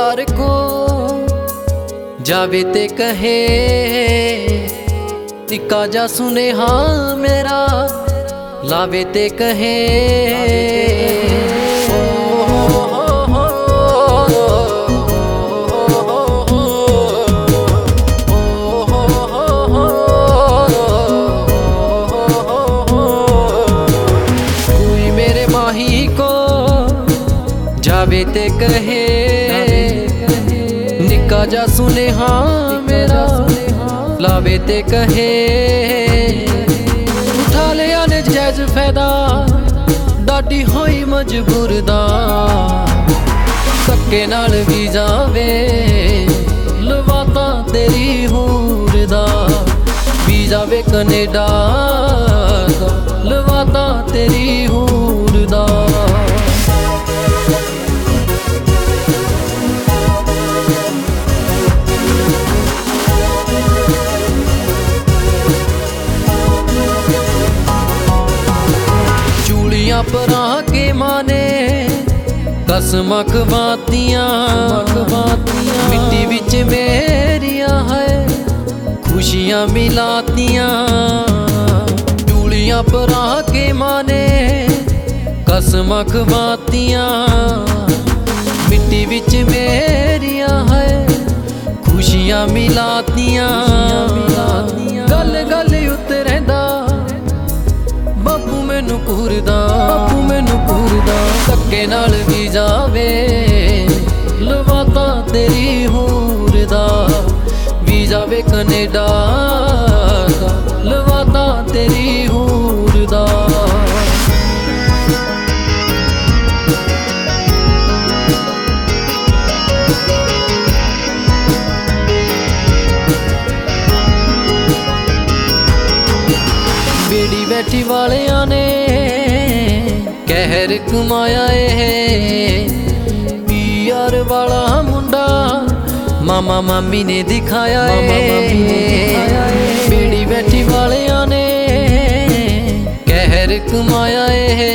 यार को जावे ते कहे निक्का जा सुनेहा मेरा लावे ते कहे कोई मेरे माही को जावे ते कहे निक्का जा सुनेहा मेरा लावे ते कहे उठा लिया ने जैज फैदा डाडी होई मजबूर दा धक्के नाल भी जावे लवाता तेरी हूर दा भी जावे कनेडा लवाता तेरी हूर दा परा के माने कसम खवातियां मिट्टी विच मेरिया है खुशियां मिलातियां चूड़ियां परा के माने कसम खवातियां मिट्टी विच मेरिया है खुशियां मिलातियां गल गल उत्ते रहिंदा बापू मैनू घूरदा धक्के नाल भी जावे लवाता तेरी हूर दा भी जावे कनेडा लवाता तेरी हूर दा बेड़ी बैठी वालियां ने कहर कमाया है पीआर वाला मुंडा मामा मामी ने दिखाया है बेड़ी बैठी वालियां ने कहर कमाया है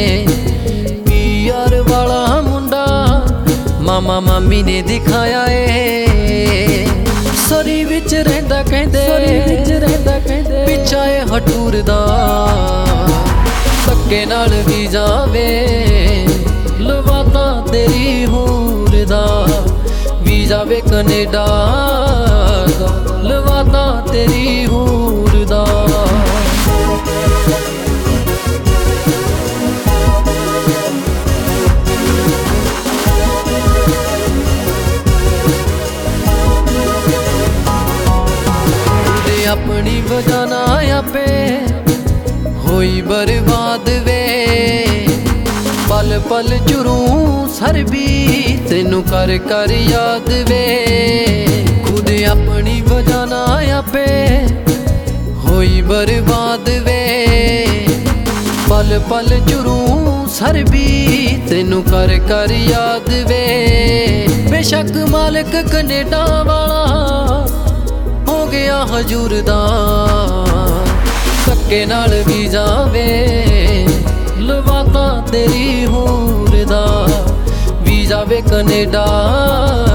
पीआर वाला मुंडा मामा मामी ने दिखाया है सरी विच रहंदा कहंदे पिछा ए हटूर दा धक्के नाल भी जावे लवाता तेरी हूर दा भी जावे कनेडा लवाता तेरी हूर दा अपनी वजह ना आपे होई बर्बाद वे पल पल चुरू सर भी तेनू कर कर याद वे खुद अपनी वजह ना आपे होई बर्बाद वे पल पल चुरू सर भी तेनू कर कर याद वे बेशक मालिक कनेडा वाला हो गया हजूर दा धक्के नाल भी जावे लवाता तेरी हूर दा भी जावे कनेडा